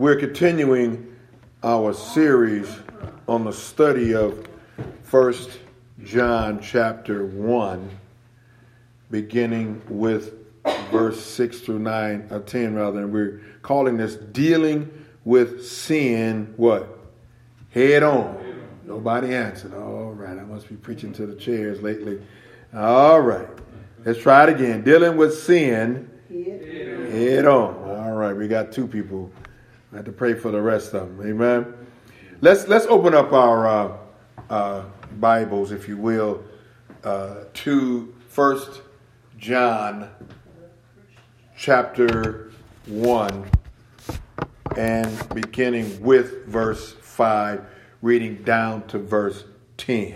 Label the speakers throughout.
Speaker 1: We're continuing our series on the study of 1 John chapter 1, beginning with verse 6 through 9, or 10 rather, and we're calling this Dealing with Sin, what? Head on. Nobody answered. All right, I must be preaching to the chairs lately. All right, let's try it again. Dealing with sin, head on. All right, we got two people. I have to pray for the rest of them. Amen. Let's open up our Bibles, if you will, to 1 John chapter 1, and beginning with verse 5, reading down to verse 10.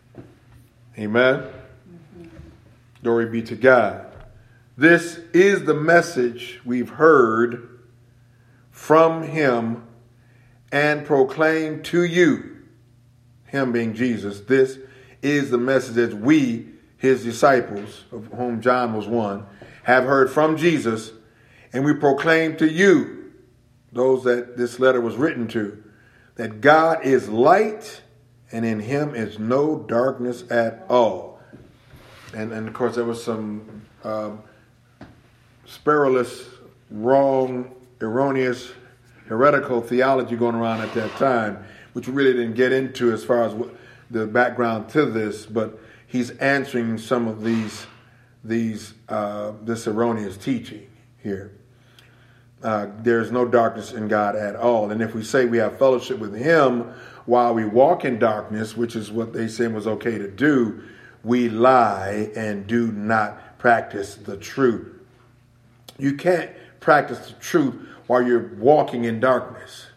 Speaker 1: Amen. Glory be to God. This is the message we've heard from him and proclaimed to you, him being Jesus. This is the message that we, his disciples, of whom John was one, have heard from Jesus, and we proclaim to you, those that this letter was written to, that God is light and in him is no darkness at all. And of course there was some scurrilous, wrong, erroneous, heretical theology going around at that time, which we really didn't get into as far as the background to this, but he's answering some of this erroneous teaching here. There's no darkness in God at all. And if we say we have fellowship with him while we walk in darkness, which is what they said was okay to do, we lie and do not practice the truth. You can't practice the truth while you're walking in darkness.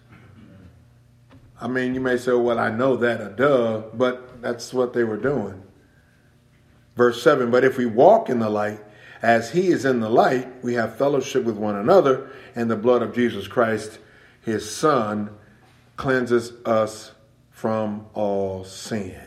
Speaker 1: I mean, you may say, well, I know that, duh, but that's what they were doing. Verse 7, but if we walk in the light, as he is in the light, we have fellowship with one another, and the blood of Jesus Christ, his Son, cleanses us from all sin.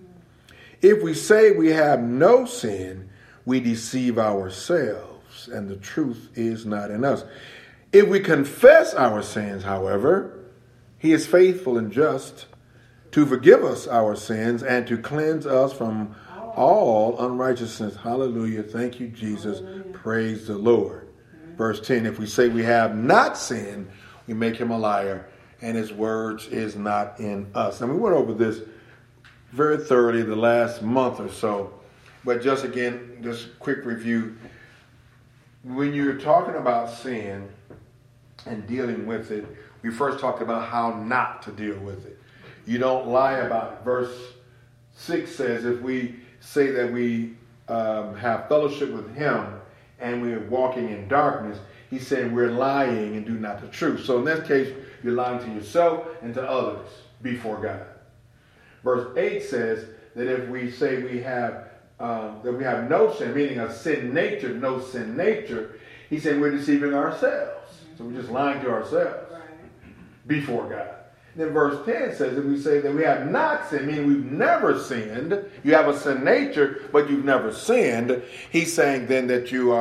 Speaker 1: If we say we have no sin, we deceive ourselves, and the truth is not in us. If we confess our sins, however, he is faithful and just to forgive us our sins and to cleanse us from all unrighteousness. Hallelujah. Thank you, Jesus. Hallelujah. Praise the Lord. Verse 10, if we say we have not sinned, we make him a liar, and his words is not in us. And we went over this very thoroughly the last month or so, but just again, just quick review. When you're talking about sin and dealing with it, we first talked about how not to deal with it. You don't lie about it. Verse 6 says, if we say that we have fellowship with him and we're walking in darkness, he's saying we're lying and do not the truth. So in this case, you're lying to yourself and to others before God. Verse 8 says that if we say we have no sin, meaning a sin nature, no sin nature, he's saying we're deceiving ourselves. So we're just lying to ourselves before God. Then verse 10 says if we say that we have not sinned, meaning we've never sinned, you have a sin nature, but you've never sinned, he's saying then that you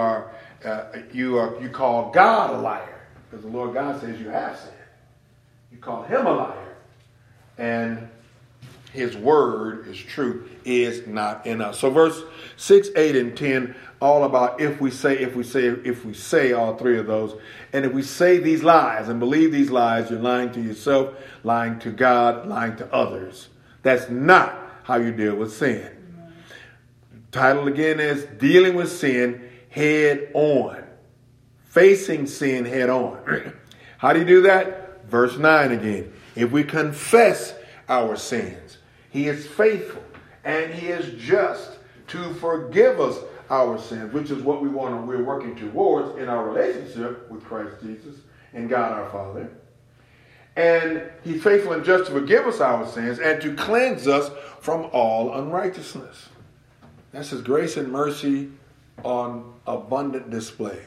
Speaker 1: call God a liar. Because the Lord God says you have sinned. You call him a liar. And his word is true, is not in us. So verse 6, 8, and 10, all about if we say all three of those. And if we say these lies and believe these lies, you're lying to yourself, lying to God, lying to others. That's not how you deal with sin. The title again is Dealing with Sin Head On. Facing sin head on. How do you do that? Verse 9 again. If we confess our sins, he is faithful and he is just to forgive us our sins, which is what we're working towards in our relationship with Christ Jesus and God our Father. And he's faithful and just to forgive us our sins and to cleanse us from all unrighteousness. That's his grace and mercy on abundant display.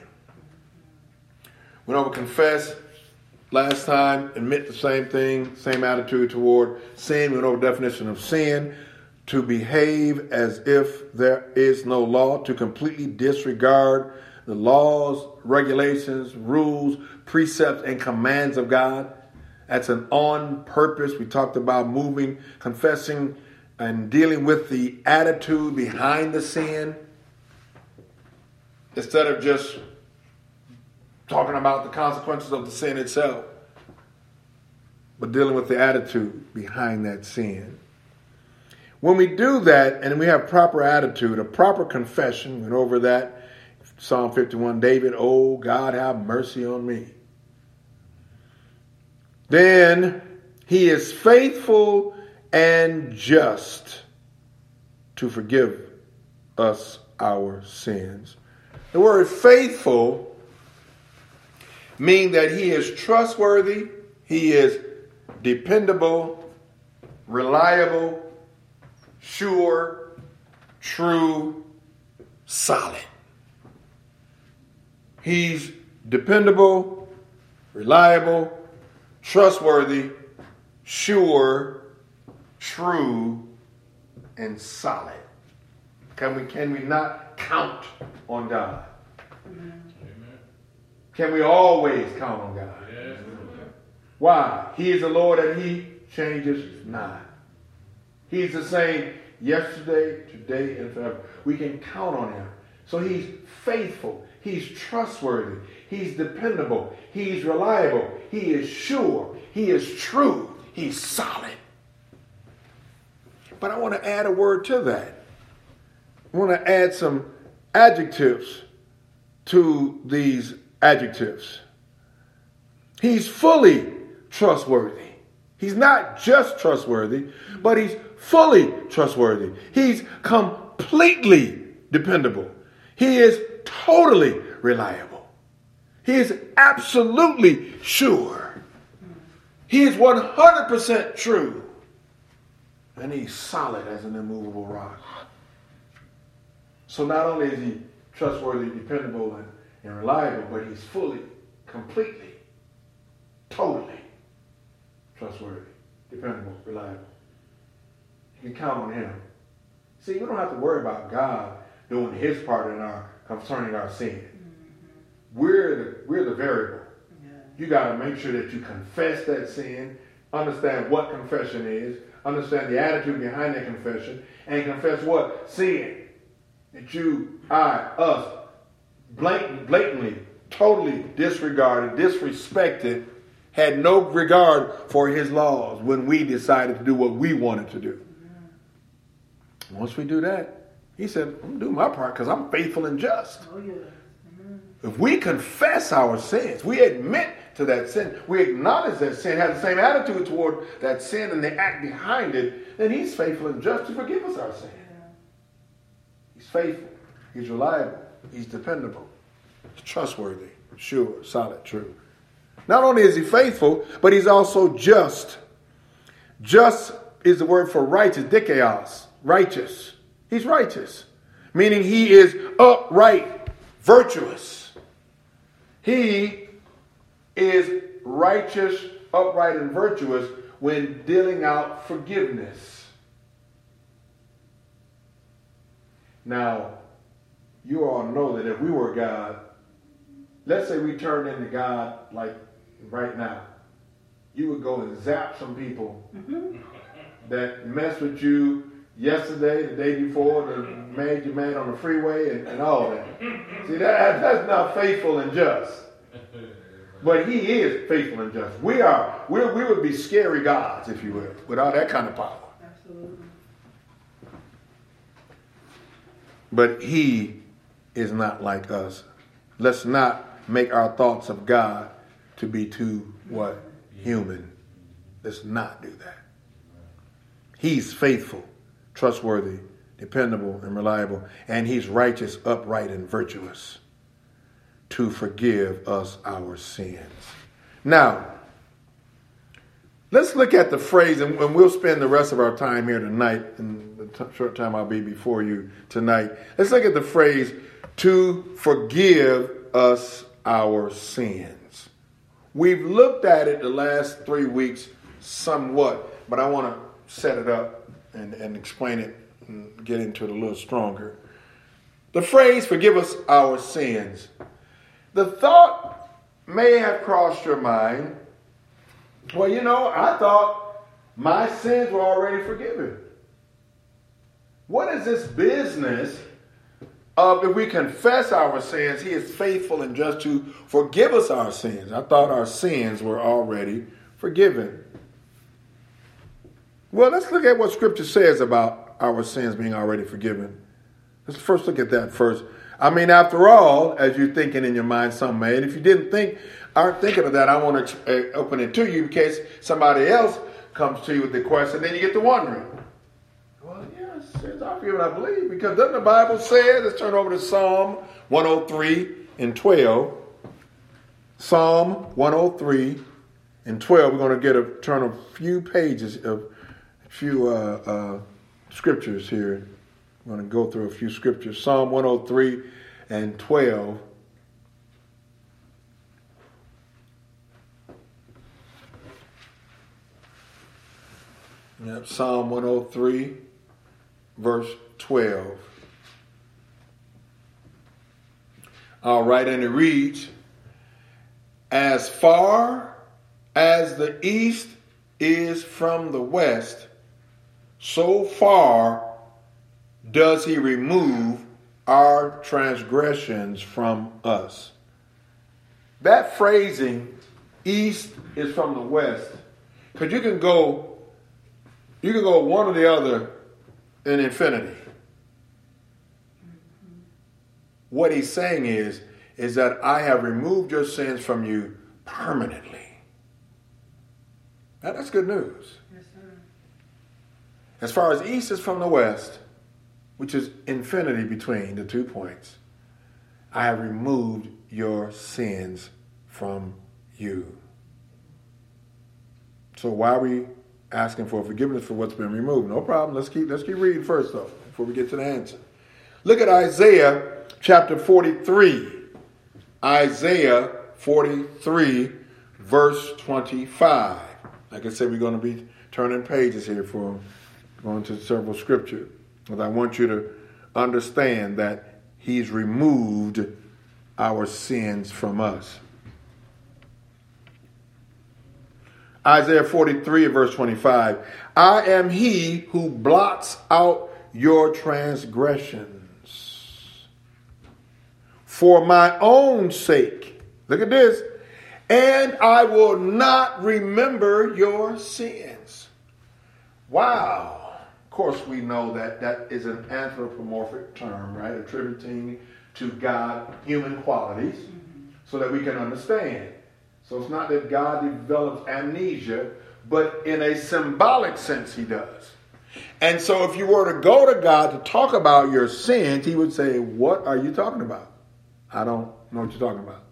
Speaker 1: We don't confess last time, admit the same thing, same attitude toward sin. We went over the definition of sin. To behave as if there is no law, to completely disregard the laws, regulations, rules, precepts, and commands of God. That's an on purpose. We talked about moving, confessing, and dealing with the attitude behind the sin. Instead of just talking about the consequences of the sin itself, but dealing with the attitude behind that sin. When we do that and we have proper attitude, a proper confession, went over that, Psalm 51, David, oh God, have mercy on me. Then he is faithful and just to forgive us our sins. The word faithful means that he is trustworthy, he is dependable, reliable, sure, true, solid. He's dependable, reliable, trustworthy, sure, true, and solid. Can we not count on God? Amen. Can we always count on God? Yes. Why? He is the Lord and he changes not. He's the same yesterday, today, and forever. We can count on him. So he's faithful. He's trustworthy. He's dependable. He's reliable. He is sure. He is true. He's solid. But I want to add a word to that. I want to add some adjectives to these adjectives. He's fully trustworthy. He's not just trustworthy, but he's fully trustworthy. He's completely dependable. He is totally reliable. He is absolutely sure. He is 100% true. And he's solid as an immovable rock. So not only is he trustworthy, dependable, and reliable, but he's fully, completely, totally trustworthy, dependable, reliable. You can count on him. See, we don't have to worry about God doing his part concerning our sin. Mm-hmm. We're the variable. Yeah. You got to make sure that you confess that sin, understand what confession is, understand the attitude behind that confession, and confess what? Sin. That us, blatantly, totally disregarded, disrespected, had no regard for his laws when we decided to do what we wanted to do. Mm-hmm. Once we do that, he said, I'm going to do my part because I'm faithful and just. Oh, yeah. Mm-hmm. If we confess our sins, we admit to that sin, we acknowledge that sin, have the same attitude toward that sin and the act behind it, then he's faithful and just to forgive us our sin. Yeah. He's faithful. He's reliable. He's dependable. He's trustworthy, sure, solid, true. Not only is he faithful, but he's also just. Just is the word for righteous, dikaios, righteous. He's righteous, meaning he is upright, virtuous. He is righteous, upright, and virtuous when dealing out forgiveness. Now, you all know that if we were God, let's say we turned into God like right now, you would go and zap some people that messed with you yesterday, the day before, that made you mad on the freeway and all that. See, that's not faithful and just. But he is faithful and just. We would be scary gods, if you will, without that kind of power. Absolutely. But he is not like us. Let's not make our thoughts of God to be too, human. Let's not do that. He's faithful, trustworthy, dependable, and reliable. And he's righteous, upright, and virtuous to forgive us our sins. Now, let's look at the phrase, and we'll spend the rest of our time here tonight, in the short time I'll be before you tonight. Let's look at the phrase, to forgive us our sins. We've looked at it the last 3 weeks somewhat, but I want to set it up and explain it and get into it a little stronger. The phrase, forgive us our sins. The thought may have crossed your mind, well, I thought my sins were already forgiven. What is this business of if we confess our sins, he is faithful and just to forgive us our sins? I thought our sins were already forgiven. Well, let's look at what Scripture says about our sins being already forgiven. Let's first look at that first. After all, as you're thinking in your mind, some may, and if you aren't thinking of that, I want to open it to you in case somebody else comes to you with the question, then you get to wondering. Well, yes, sins are forgiven, I believe, because doesn't the Bible say, let's turn over to Psalm 103 and 12. Psalm 103 and 12, we're going to turn a few pages of scriptures here. I'm going to go through a few scriptures. Psalm 103 and 12. Yep, Psalm 103, verse 12. All right, and it reads, as far as the east is from the west, so far does he remove our transgressions from us. That phrasing, east is from the west, because you can go one or the other in infinity. What he's saying is that I have removed your sins from you permanently. Now, that's good news.
Speaker 2: Yes, sir.
Speaker 1: As far as east is from the west, which is infinity between the 2 points, I have removed your sins from you. So why are we asking for forgiveness for what's been removed? No problem. Let's keep reading first, though, before we get to the answer. Look at Isaiah chapter 43. Isaiah 43, verse 25. Like I said, we're going to be turning pages here for going to several scriptures. But I want you to understand that he's removed our sins from us. Isaiah 43, verse 25. I am he who blots out your transgressions for my own sake. Look at this. And I will not remember your sins. Wow. Of course, we know that is an anthropomorphic term, right? Attributing to God human qualities so that we can understand. So it's not that God develops amnesia, but in a symbolic sense he does. And so if you were to go to God to talk about your sins, he would say, what are you talking about? I don't know what you're talking about.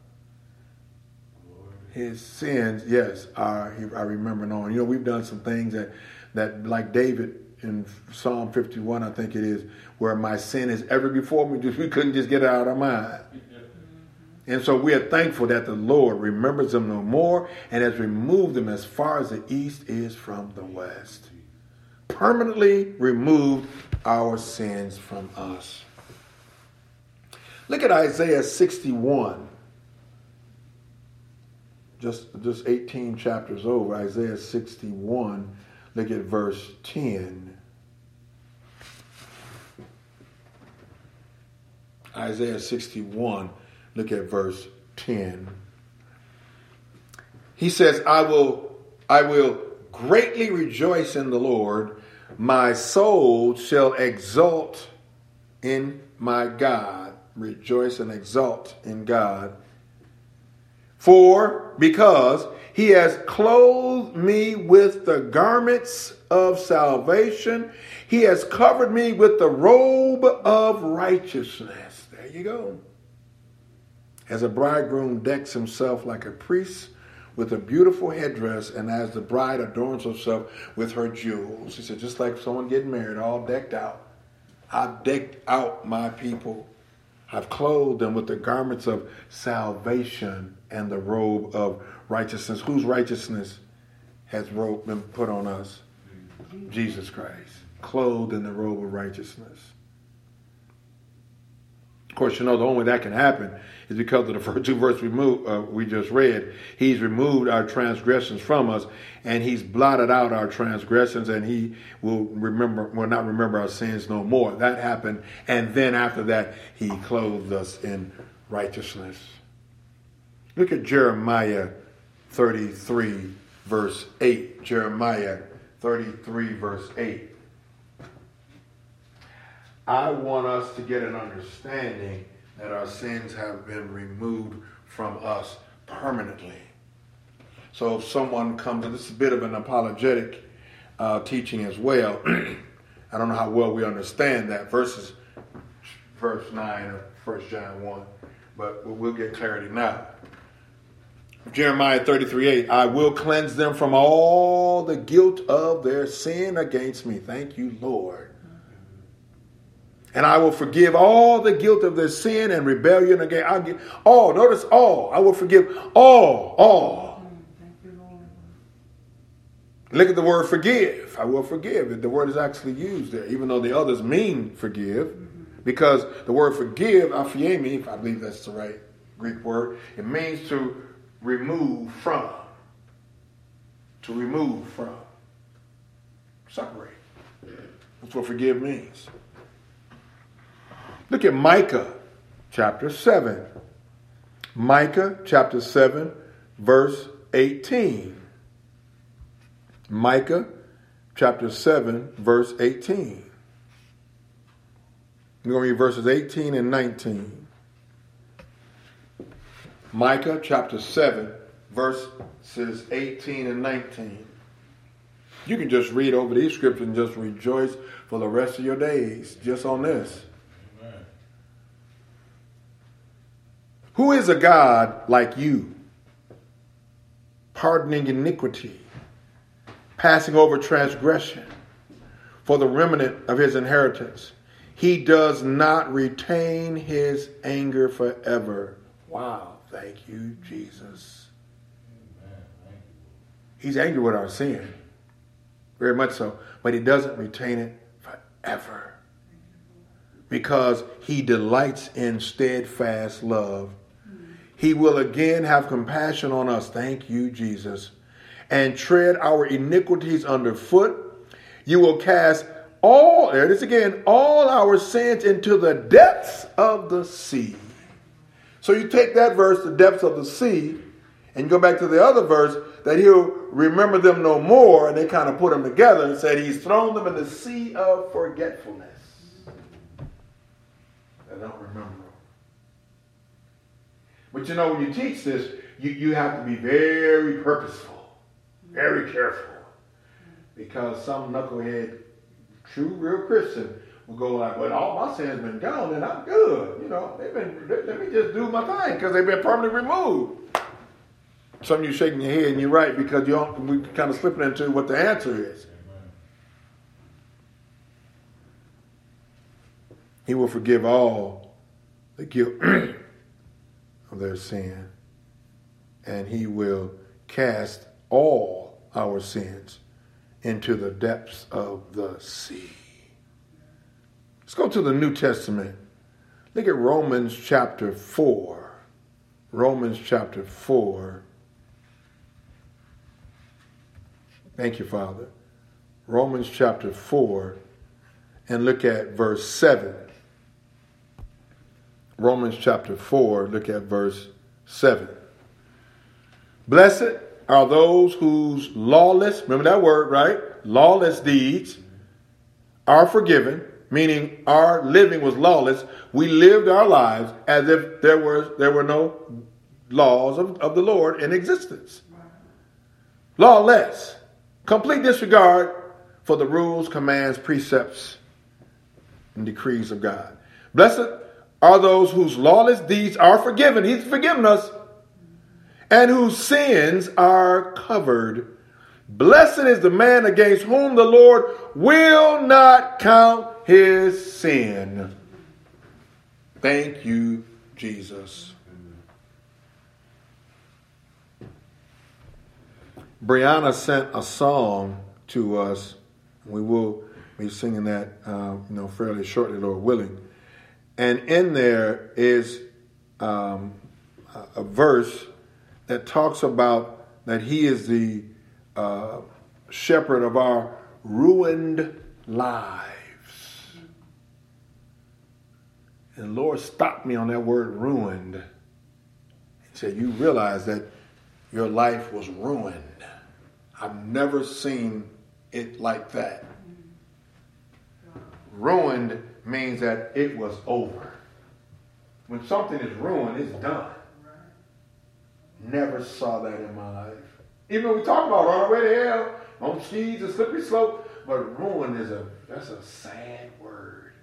Speaker 1: His sins, yes, I remember knowing. We've done some things that like David in Psalm 51, I think it is, where my sin is ever before me. We couldn't just get it out of our mind. And so we are thankful that the Lord remembers them no more and has removed them as far as the east is from the west. Permanently removed our sins from us. Look at Isaiah 61. Just 18 chapters over, Isaiah 61. Look at verse 10. Isaiah 61, look at verse 10. He says, I will greatly rejoice in the Lord. My soul shall exult in my God. Rejoice and exult in God. Because he has clothed me with the garments of salvation. He has covered me with the robe of righteousness. There you go. As a bridegroom decks himself like a priest with a beautiful headdress, and as the bride adorns herself with her jewels. He said, just like someone getting married, all decked out. I've decked out my people. I've clothed them with the garments of salvation and the robe of righteousness. Whose righteousness has been put on us? Jesus Christ. Clothed in the robe of righteousness. Of course, the only way that can happen is because of the first two verses we just read. He's removed our transgressions from us, and he's blotted out our transgressions, and he will not remember our sins no more. That happened, and then after that, he clothed us in righteousness. Look at Jeremiah 33, verse 8. Jeremiah 33, verse 8. I want us to get an understanding that our sins have been removed from us permanently. So if someone comes, and this is a bit of an apologetic teaching as well. I don't know how well we understand that. Verse 9 of 1 John 1. But we'll get clarity now. Jeremiah 33:8. I will cleanse them from all the guilt of their sin against me. Thank you, Lord. And I will forgive all the guilt of their sin and rebellion again. I'll give all. Notice all. I will forgive all. Look at the word forgive. I will forgive. The word is actually used there, even though the others mean forgive. Because the word forgive, aphiemi, I believe that's the right Greek word, it means to remove from. To remove from. Separate. That's what forgive means. Look at Micah chapter 7. Micah chapter 7, verse 18. Micah chapter 7, verse 18. We're going to read verses 18 and 19. Micah chapter 7, verses 18 and 19. You can just read over these scriptures and just rejoice for the rest of your days just on this. Amen. Who is a God like you, pardoning iniquity, passing over transgression for the remnant of his inheritance? He does not retain his anger forever. Wow, thank you, Jesus. He's angry with our sin, very much so, but he doesn't retain it forever because he delights in steadfast love. He will again have compassion on us, thank you, Jesus, and tread our iniquities underfoot. You will cast all our sins into the depths of the sea. So you take that verse, the depths of the sea, and you go back to the other verse, that he'll remember them no more, and they kind of put them together and said he's thrown them in the sea of forgetfulness. I don't remember them. But when you teach this, you have to be very purposeful, very careful, because some knucklehead, true, real Christian will go like, well, all my sins been gone and I'm good. Let me just do my thing because they've been permanently removed. Some of you shaking your head and you're right because we kind of slipping into what the answer is. Amen. He will forgive all the guilt of their sin, and he will cast all our sins into the depths of the sea. Let's go to the New Testament. Look at Romans chapter 4. Romans chapter 4. Thank you, Father. Romans chapter 4, and look at verse 7. Romans chapter 4, look at verse 7. Blessed are those whose lawless, remember that word, right? Lawless deeds are forgiven, meaning our living was lawless. We lived our lives as if there were no laws of the Lord in existence. Lawless. Complete disregard for the rules, commands, precepts, and decrees of God. Blessed are those whose lawless deeds are forgiven. He's forgiven us. And whose sins are covered. Blessed is the man against whom the Lord will not count his sin. Thank you, Jesus. Brianna sent a song to us. We will be singing that, fairly shortly, Lord willing. And in there is a verse that talks about that he is the shepherd of our ruined lives. And the Lord stopped me on that word ruined. He said, you realize that your life was ruined. I've never seen it like that. Ruined means that it was over. When something is ruined, it's done. Never saw that in my life. Even when we talk about on our way to hell, on skis, a slippery slope, but ruin that's a sad word.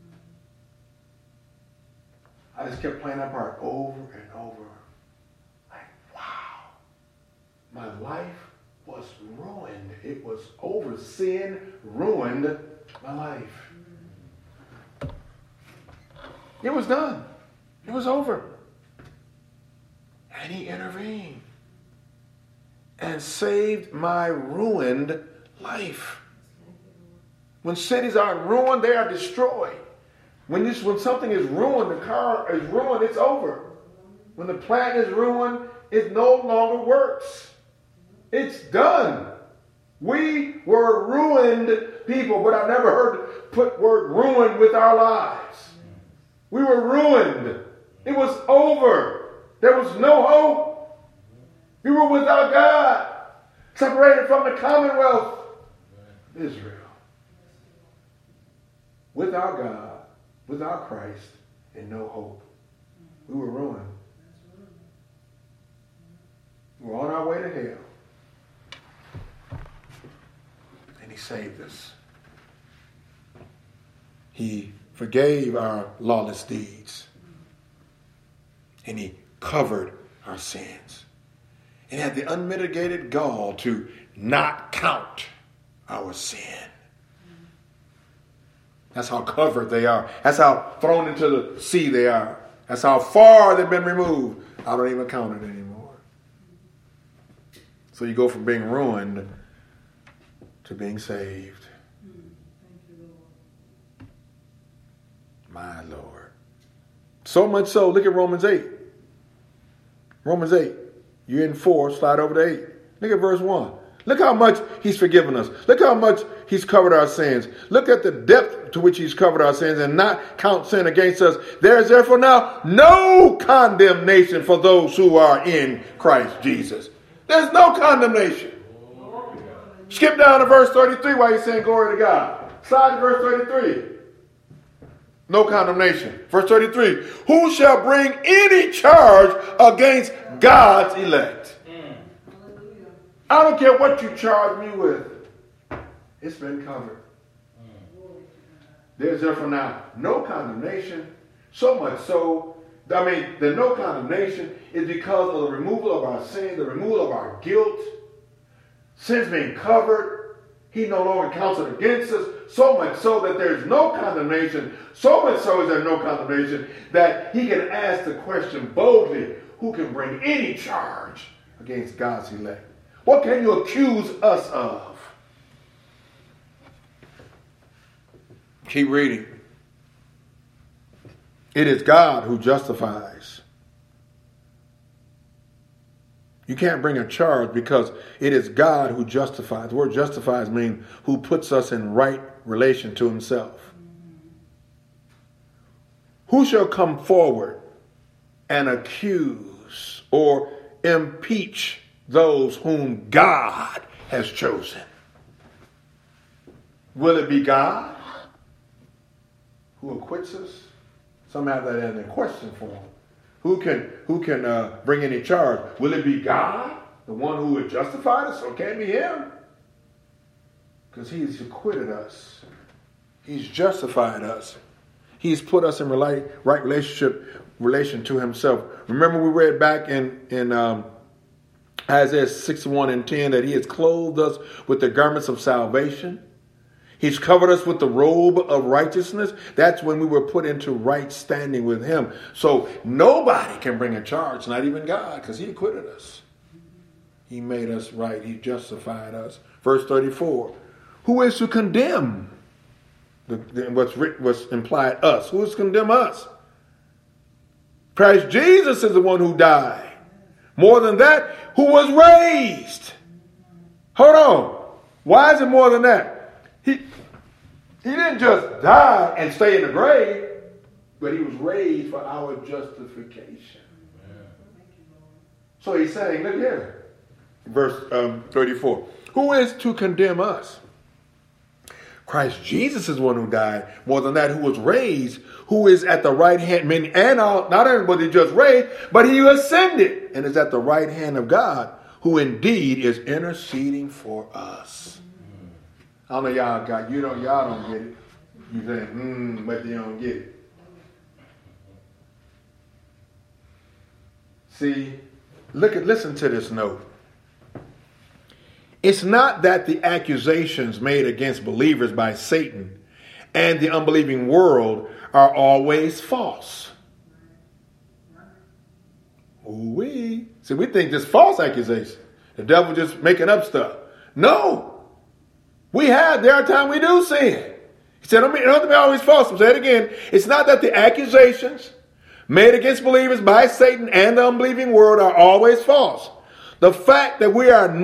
Speaker 1: I just kept playing that part over and over. Like, wow, my life was ruined. It was over. Sin ruined my life. It was done. It was over. And he intervened and saved my ruined life. When cities are ruined, they are destroyed. When something is ruined, the car is ruined, it's over. When the plant is ruined, it no longer works. It's done. We were ruined people, but I never heard put word ruined with our lives. We were ruined. It was over. There was no hope. We were without God, separated from the commonwealth of Israel. Without God, without Christ, and no hope. We were ruined. We were on our way to hell. And he saved us. He forgave our lawless deeds. And he covered our sins. And had the unmitigated gall to not count our sin. That's how covered they are. That's how thrown into the sea they are. That's how far they've been removed. I don't even count it anymore. So you go from being ruined to being saved. My Lord. So much so, look at Romans 8. Romans 8. You're in 4, slide over to 8. Look at verse 1. Look how much he's forgiven us. Look how much he's covered our sins. Look at the depth to which he's covered our sins and not count sin against us. There is therefore now no condemnation for those who are in Christ Jesus. There's no condemnation. Skip down to verse 33 while you're saying glory to God. Slide to verse 33. No condemnation. Verse 33. Who shall bring any charge against God's elect? I don't care what you charge me with. It's been covered. There's therefore now no condemnation. So much so, the no condemnation is because of the removal of our sin, the removal of our guilt. Sin's being covered. He no longer counts it against us. So much so that there's no condemnation. So much so is there no condemnation that he can ask the question boldly, who can bring any charge against God's elect? What can you accuse us of? Keep reading. It is God who justifies. You can't bring a charge because it is God who justifies. The word justifies means who puts us in right relation to himself. Who shall come forward and accuse or impeach those whom God has chosen? Will it be God who acquits us? Some have that in a question form. Who can bring any charge? Will it be God, the one who would justify us, or can it be him? Because he's acquitted us. He's justified us. He's put us in right relation to himself. Remember we read back in Isaiah 61:10 that he has clothed us with the garments of salvation. He's covered us with the robe of righteousness. That's when we were put into right standing with him. So nobody can bring a charge, not even God, because he acquitted us. He made us right. He justified us. Verse 34. Who is to condemn? What's implied us? Who is to condemn us? Christ Jesus is the one who died. More than that, who was raised. Hold on. Why is it more than that? He didn't just die and stay in the grave, but he was raised for our justification. So he's saying, look here, verse 34. Who is to condemn us? Christ Jesus is the one who died. More than that, who was raised, who is at the right hand, and not only just raised, but he ascended and is at the right hand of God, who indeed is interceding for us. I don't know y'all don't get it. You think, but you don't get it. See, listen to this note. It's not that the accusations made against believers by Satan and the unbelieving world are always false. Ooh-wee. See, we think this false accusation. The devil just making up stuff. No. There are times we do sin. He said, it don't be always false. I'll say it again. It's not that the accusations made against believers by Satan and the unbelieving world are always false. The fact that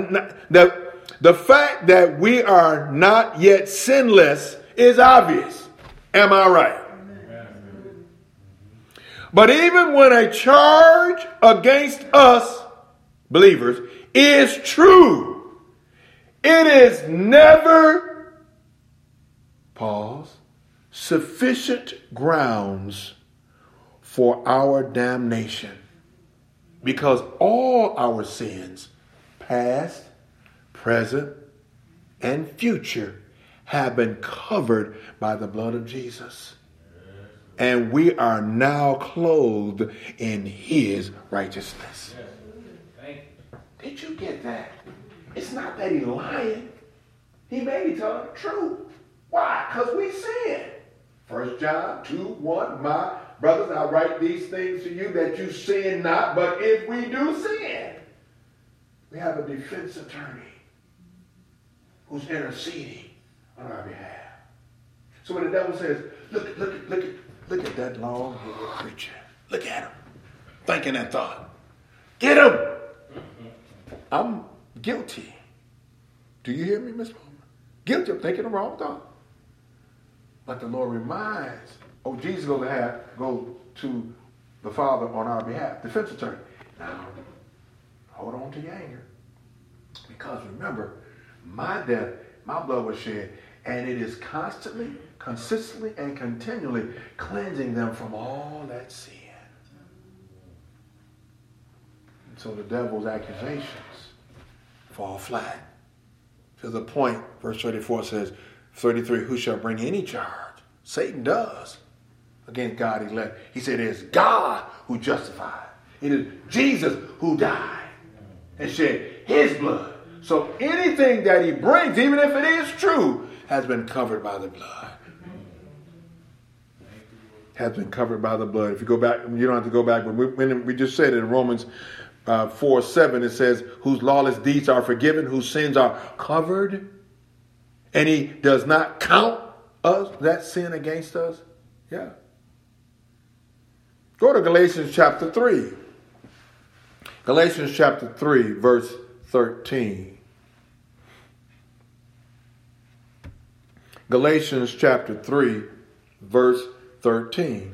Speaker 1: we are not yet sinless is obvious. Am I right? Amen. But even when a charge against us, believers, is true, it is never, sufficient grounds for our damnation. Because all our sins, past, present, and future, have been covered by the blood of Jesus. And we are now clothed in his righteousness. Did you get that? It's not that he's lying. He may be telling the truth. Why? Because we sin. 1 John 2:1, my brothers, I write these things to you that you sin not, but if we do sin, we have a defense attorney who's interceding on our behalf. So when the devil says, look at that long-haired preacher. Look at him. Thinking that thought. Get him. I'm guilty. Do you hear me, Miss Palmer? Guilty of thinking the wrong thought. But the Lord reminds, Jesus is going to go to the Father on our behalf, defense attorney. Now, hold on to your anger. Because remember, my death, my blood was shed, and it is constantly, consistently, and continually cleansing them from all that sin. And so the devil's accusations fall flat. To the point, verse 34 says, 33, who shall bring any charge? Satan does against God elect. He said it is God who justified. It is Jesus who died and shed his blood. So anything that he brings, even if it is true, has been covered by the blood. Has been covered by the blood. If you go back, you don't have to go back, but we just said it in Romans 4:7, it says, whose lawless deeds are forgiven, whose sins are covered, and he does not count us, that sin against us. Yeah. Go to Galatians chapter 3. Galatians chapter 3, verse 13. Galatians chapter 3, verse 13.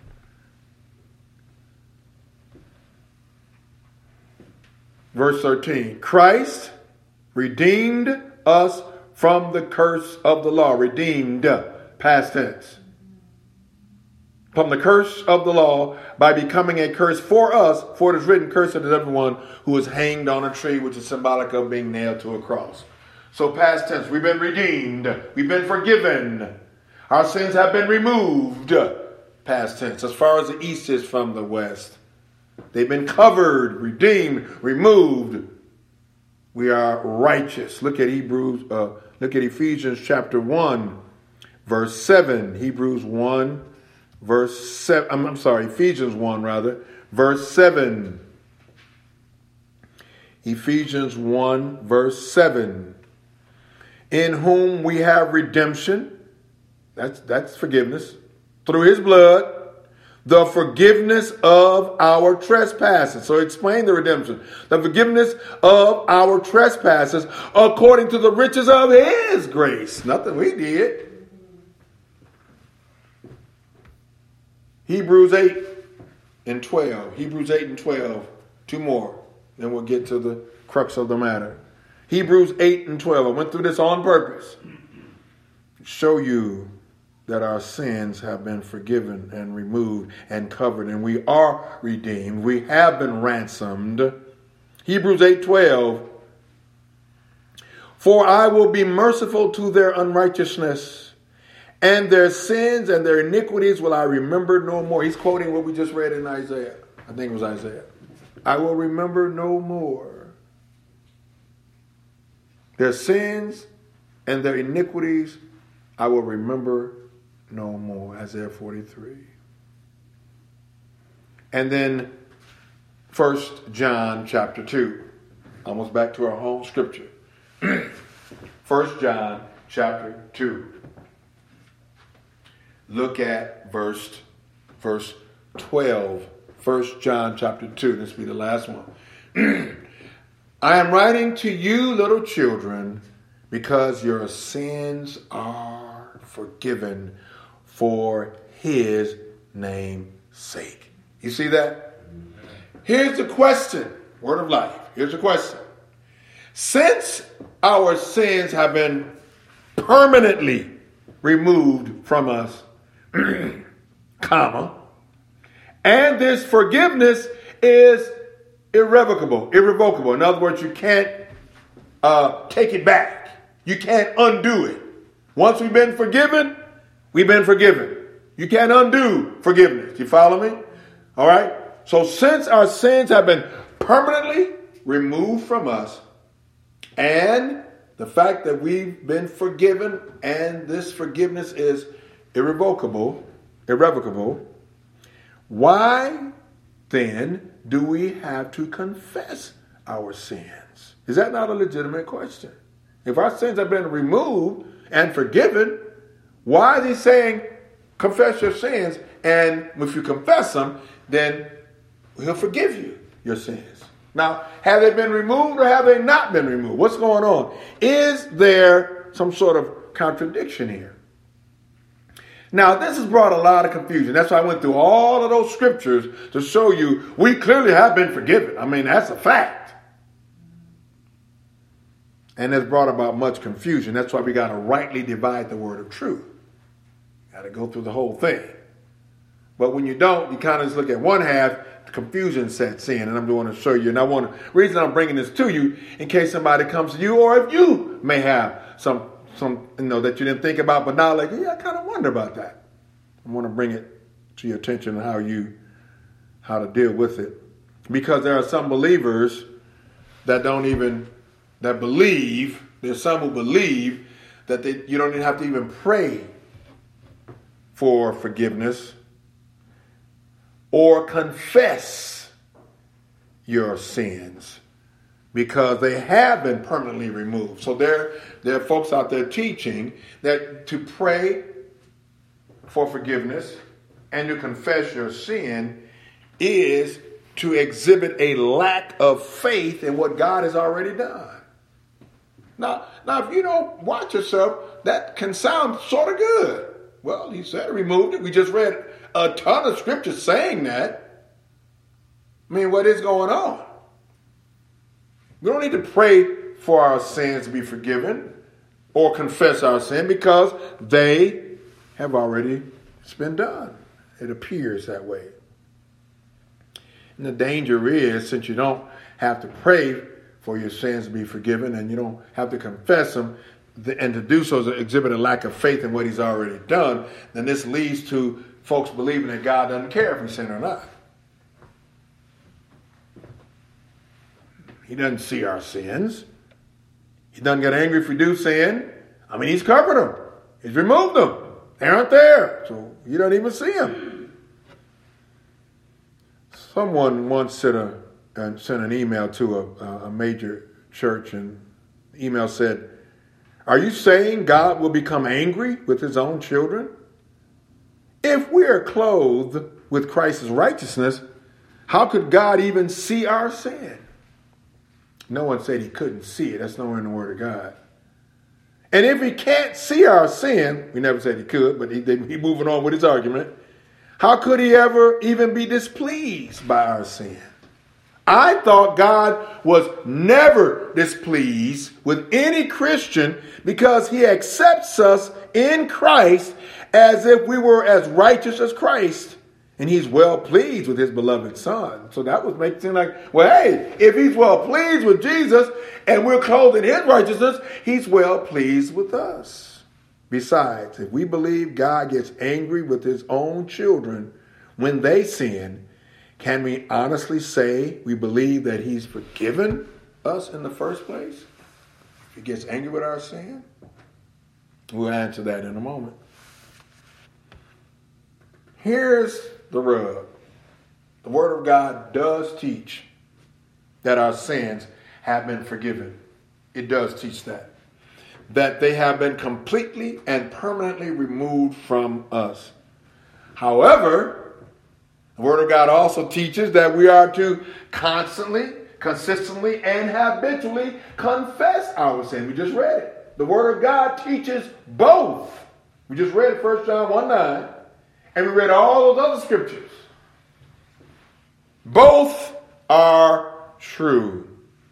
Speaker 1: Verse 13. Christ redeemed us from the curse of the law. Redeemed, past tense. From the curse of the law by becoming a curse for us, for it is written, cursed is everyone who is hanged on a tree, which is symbolic of being nailed to a cross. So past tense, we've been redeemed. We've been forgiven. Our sins have been removed. Past tense, as far as the east is from the west. They've been covered, redeemed, removed. We are righteous. Look at Ephesians chapter 1, verse 7. Ephesians 1, verse 7. Ephesians 1, verse 7. In whom we have redemption, that's forgiveness, through his blood, the forgiveness of our trespasses. So explain the redemption. The forgiveness of our trespasses according to the riches of his grace. Nothing we did. Hebrews 8 and 12. Hebrews 8 and 12. Two more. Then we'll get to the crux of the matter. Hebrews 8 and 12. I went through this on purpose. Show you that our sins have been forgiven and removed and covered, and we are redeemed. We have been ransomed. Hebrews 8:12. For I will be merciful to their unrighteousness, and their sins and their iniquities will I remember no more. He's quoting what we just read in Isaiah. I think it was Isaiah. I will remember no more. Their sins and their iniquities I will remember no more. Isaiah 43. And then 1 John chapter 2. Almost back to our home scripture. 1 John chapter 2. Look at verse 12. 1 John chapter 2. This will be the last one. I am writing to you, little children, because your sins are forgiven for his name's sake. You see that? Here's the question. Word of life. Here's the question. Since our sins have been permanently removed from us, comma, and this forgiveness is irrevocable. In other words, you can't take it back. You can't undo it. Once we've been forgiven, we've been forgiven. You can't undo forgiveness. You follow me? All right? So since our sins have been permanently removed from us, and the fact that we've been forgiven, and this forgiveness is irrevocable, why then do we have to confess our sins? Is that not a legitimate question? If our sins have been removed and forgiven, why is he saying, confess your sins, and if you confess them, then he'll forgive you your sins? Now, have they been removed or have they not been removed? What's going on? Is there some sort of contradiction here? Now, this has brought a lot of confusion. That's why I went through all of those scriptures to show you we clearly have been forgiven. I mean, that's a fact. And it's brought about much confusion. That's why we got to rightly divide the word of truth. Got to go through the whole thing. But when you don't, you kind of just look at one half, the confusion sets in, and I'm going to show you. And the reason I'm bringing this to you, in case somebody comes to you, or if you may have some that you didn't think about, but now like, yeah, I kind of wonder about that. I want to bring it to your attention how to deal with it. Because there are some believers that believe, there's some who believe that you don't even have to even pray for forgiveness or confess your sins, because they have been permanently removed. So there are folks out there teaching that to pray for forgiveness and to confess your sin is to exhibit a lack of faith in what God has already done. Now, if you don't watch yourself, that can sound sort of good. Well, he said removed it. We just read a ton of scriptures saying that. I mean, what is going on? We don't need to pray for our sins to be forgiven or confess our sin, because they have already been done. It appears that way. And the danger is, since you don't have to pray for your sins to be forgiven and you don't have to confess them, and to do so is to exhibit a lack of faith in what he's already done, then this leads to folks believing that God doesn't care if we sin or not. He doesn't see our sins. He doesn't get angry if we do sin. I mean, he's covered them. He's removed them. They aren't there. So you don't even see them. Someone once sent an email to a major church, and the email said, "Are you saying God will become angry with his own children? If we are clothed with Christ's righteousness, how could God even see our sin? No one said he couldn't see it. That's nowhere in the Word of God. And if he can't see our sin, we never said he could, but he moving on with his argument. How could he ever even be displeased by our sin? I thought God was never displeased with any Christian because he accepts us in Christ as if we were as righteous as Christ. And he's well pleased with his beloved son. So that would make it seem like, well, hey, if he's well pleased with Jesus and we're clothed in his righteousness, he's well pleased with us. Besides, if we believe God gets angry with his own children when they sin, can we honestly say we believe that he's forgiven us in the first place? If he gets angry with our sin? We'll answer that in a moment. Here's the rub. The Word of God does teach that our sins have been forgiven. It does teach that. That they have been completely and permanently removed from us. However, the Word of God also teaches that we are to constantly, consistently, and habitually confess our sin. We just read it. The Word of God teaches both. We just read 1 John 1:9. And we read all those other scriptures. Both are true.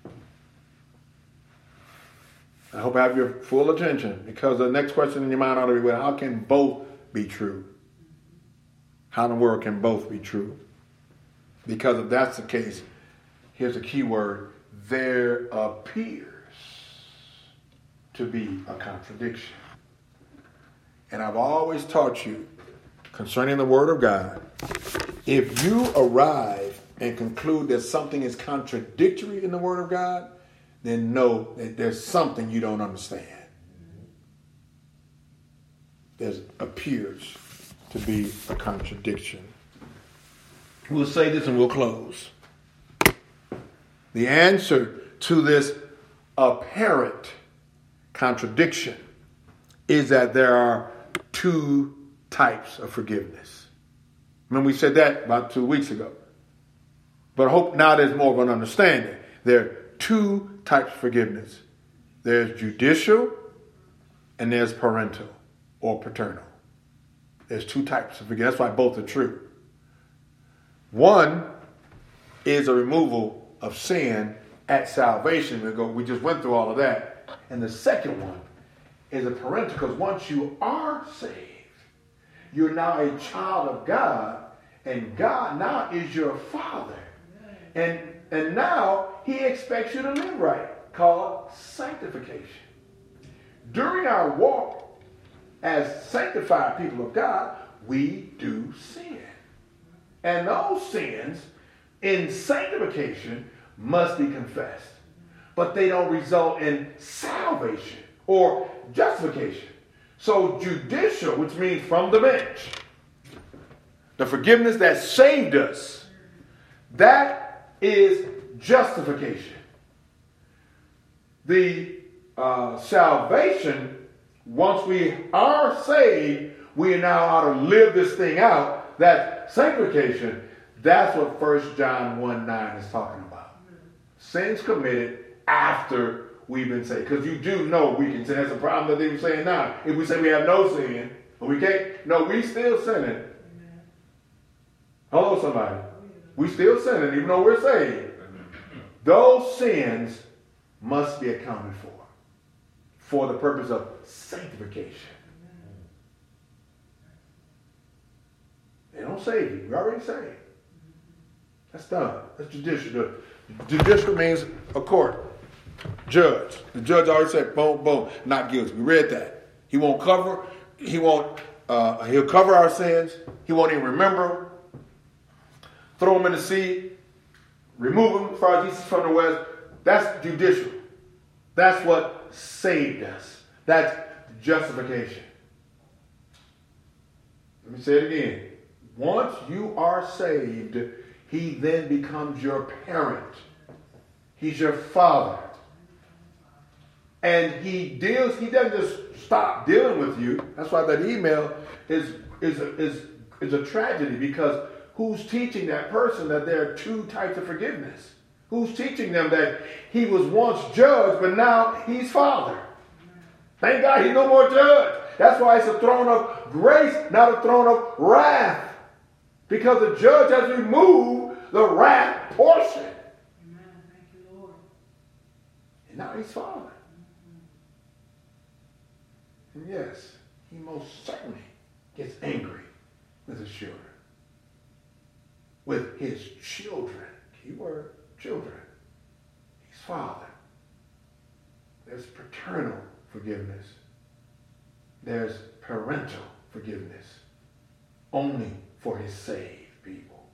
Speaker 1: I hope I have your full attention, because the next question in your mind ought to be, well, how can both be true? How in the world can both be true? Because if that's the case, here's a key word: there appears to be a contradiction. And I've always taught you, concerning the Word of God, if you arrive and conclude that something is contradictory in the Word of God, then know that there's something you don't understand. There appears to be a contradiction. We'll say this and we'll close. The answer to this apparent contradiction is that there are two types of forgiveness. I mean, we said that about 2 weeks ago. But I hope now there's more of an understanding. There are two types of forgiveness. There's judicial and there's parental or paternal. There's two types of forgiveness. That's why both are true. One is a removal of sin at salvation. We just went through all of that. And the second one is a parental, because once you are saved, you're now a child of God, and God now is your Father. And now he expects you to live right, called sanctification. During our walk as sanctified people of God, we do sin. And those sins in sanctification must be confessed. But they don't result in salvation or justification. So judicial, which means from the bench, the forgiveness that saved us, that is justification. The salvation, once we are saved, we now ought to live this thing out. That sanctification, that's what 1 John 1:9 is talking about. Sins committed after we've been saved. Because you do know we can sin. That's the problem that they were saying now. If we say we have no sin, but we can't, no, we still sinning. Hello, somebody. We still sinning even though we're saved. Those sins must be accounted for the purpose of sanctification. They don't save you. We're already saved. That's done. That's judicial. Judicial means a court. Judge. The judge already said, boom, boom, not guilty. We read that. He'll cover our sins. He won't even remember. Throw them in the sea. Remove them as far as east is from the west. That's judicial. That's what saved us. That's justification. Let me say it again. Once you are saved, he then becomes your parent. He's your father. And he doesn't just stop dealing with you. That's why that email is a tragedy, because who's teaching that person that there are two types of forgiveness? Who's teaching them that he was once judge, but now he's father? Thank God he's no more judge. That's why it's a throne of grace, not a throne of wrath. Because the judge has removed the wrath portion.
Speaker 2: Amen. Thank you, Lord.
Speaker 1: And now he's father. And yes, he most certainly gets angry with his children. With his children. Keyword, children. He's father. There's paternal forgiveness. There's parental forgiveness. Only for his saved people.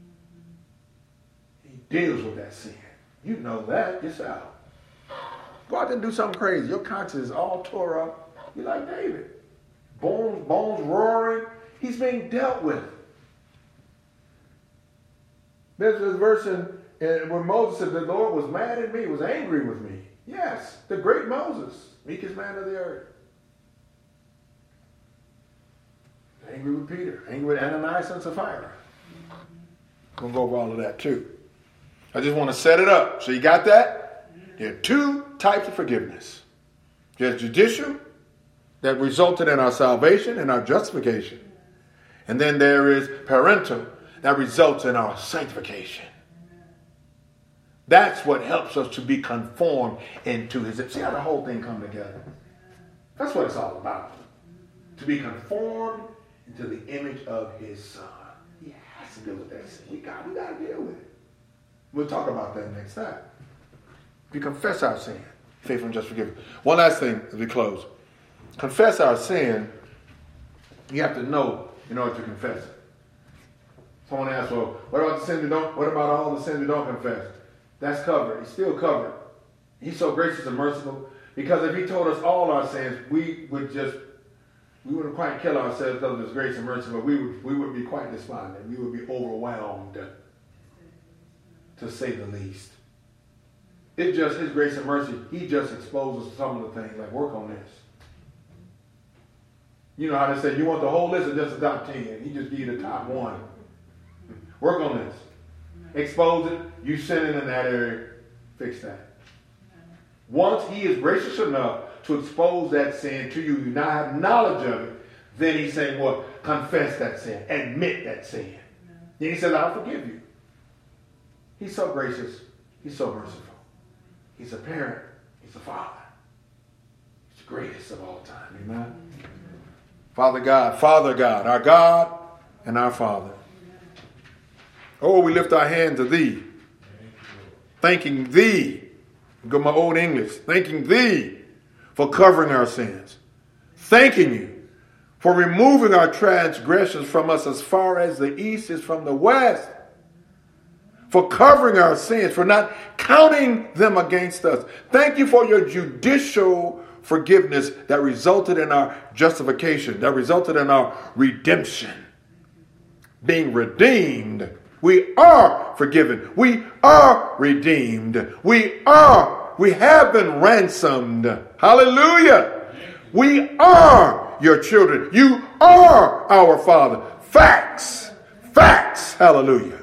Speaker 1: He deals with that sin. You know that yourself. Go out there and do something crazy. Your conscience is all tore up. You're like David. Bones roaring. He's being dealt with. There's this verse where Moses said, the Lord was mad at me, was angry with me. Yes, the great Moses, meekest man of the earth. Angry with Peter, angry with Ananias and Sapphira. We'll go over all of that too. I just want to set it up. So you got that? There are two types of forgiveness. There's judicial, that resulted in our salvation and our justification. And then there is parental, that results in our sanctification. That's what helps us to be conformed into his. See how the whole thing come together? That's what it's all about. To be conformed into the image of his son. He has to deal with that sin. We got to deal with it. We'll talk about that next time. If you confess our sin, faithful and just forgive. One last thing as we close. Confess our sin, you have to know in order to confess it. Someone asks, well, what about all the sins we don't confess? That's covered. It's still covered. He's so gracious and merciful, because if he told us all our sins, we wouldn't quite kill ourselves because of his grace and mercy, but we would be quite despondent. We would be overwhelmed, to say the least. It's just his grace and mercy. He just exposes some of the things, like work on this. You know how they say, you want the whole list or just the top 10? He just give you the top one. Work on this. Expose it. You sinning in that area. Fix that. Once he is gracious enough to expose that sin to you, you now have knowledge of it, then he's saying what? Confess that sin. Admit that sin. Then he says, I'll forgive you. He's so gracious. He's so merciful. He's a parent. He's a father. He's the greatest of all time. Amen. Father God, our God and our Father. Oh, we lift our hand to thee, thanking thee, go my old English, thanking thee for covering our sins, thanking you for removing our transgressions from us as far as the east is from the west, for covering our sins, for not counting them against us. Thank you for your judicial forgiveness that resulted in our justification, that resulted in our redemption. Being redeemed, we are forgiven. We are redeemed. We have been ransomed. Hallelujah. We are your children. You are our Father. Facts. Hallelujah.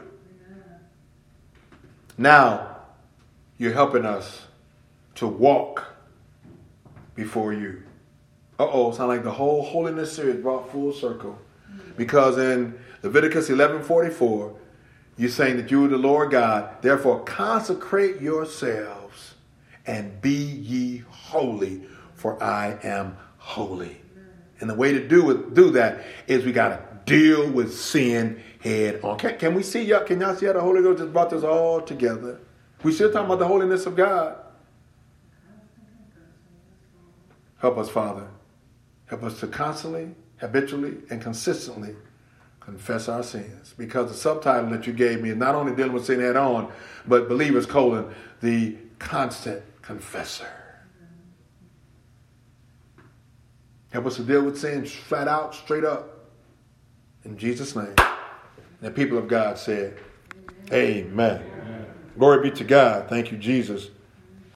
Speaker 1: Now, you're helping us to walk before you. Sound like the whole holiness series brought full circle. Because in Leviticus 11:44, you're saying that you are the Lord God. Therefore, consecrate yourselves and be ye holy, for I am holy. And the way to do that is we got to deal with sin head on. Can we see y'all? Can y'all see how the Holy Ghost just brought this all together? We still talking about the holiness of God. Help us, Father. Help us to constantly, habitually, and consistently confess our sins. Because the subtitle that you gave me is not only dealing with sin head on, but believers, the constant confessor. Help us to deal with sin flat out, straight up. In Jesus' name. And the people of God said, Amen. Glory be to God. Thank you, Jesus.